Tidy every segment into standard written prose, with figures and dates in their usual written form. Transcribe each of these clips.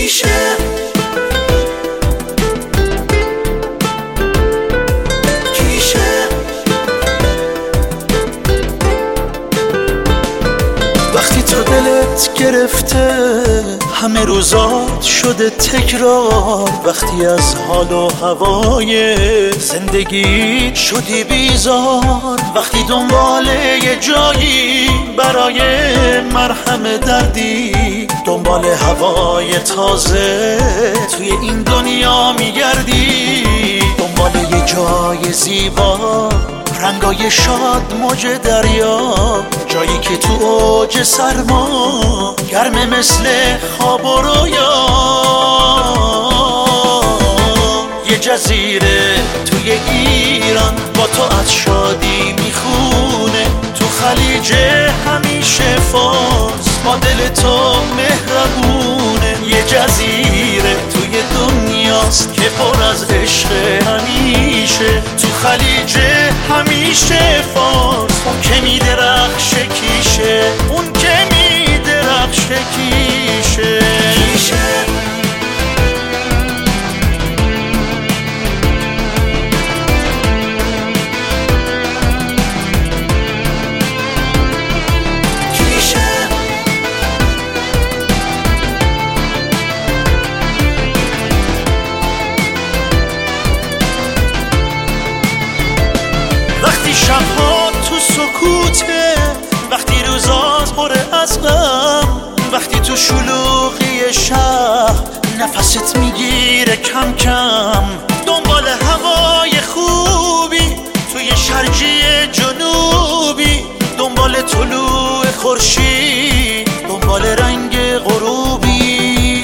کیشه وقتی تو دلت گرفته همه روزات شده تکرار، وقتی از حال و هوای زندگی شدی بیزار، وقتی دنبال یه جایی برای مرهم دردی، دنبال هوای تازه توی این دنیا میگردی، دنبال یه جای زیبا رنگای شاد موج دریا، جایی که تو اوج سرما گرمه مثل خواب و رویا، یه جزیره توی ایران با تو از شادی میخونه، تو خلیج همیشه فارس با دل تو مهربونه، یه جزیره توی دنیاست که پر از عشق همیشه، تو خلیج همیشه فارس اون که میدرخشه کیشه، اون که میدرخشه کیشه. وقتی شبها تو سکوته، وقتی روزات پر از غم، وقتی تو شلوغی شهر نفست میگیره کم کم، دنبال هوای خوبی توی شرجی جنوبی، دنبال طلوع خورشید، دنبال رنگ غروبی،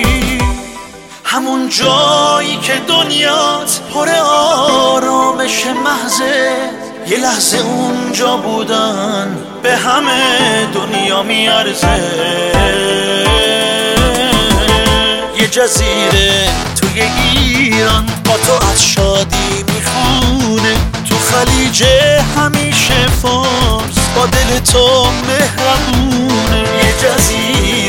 همون جایی که دنیات پر آرامش محضه، یه لحظه اونجا بودن به همه دنیا میارزه، یه جزیره توی ایران با تو از شادی میخونه، تو خلیج همیشه فارس با دل تو مهربونه، یه جزیره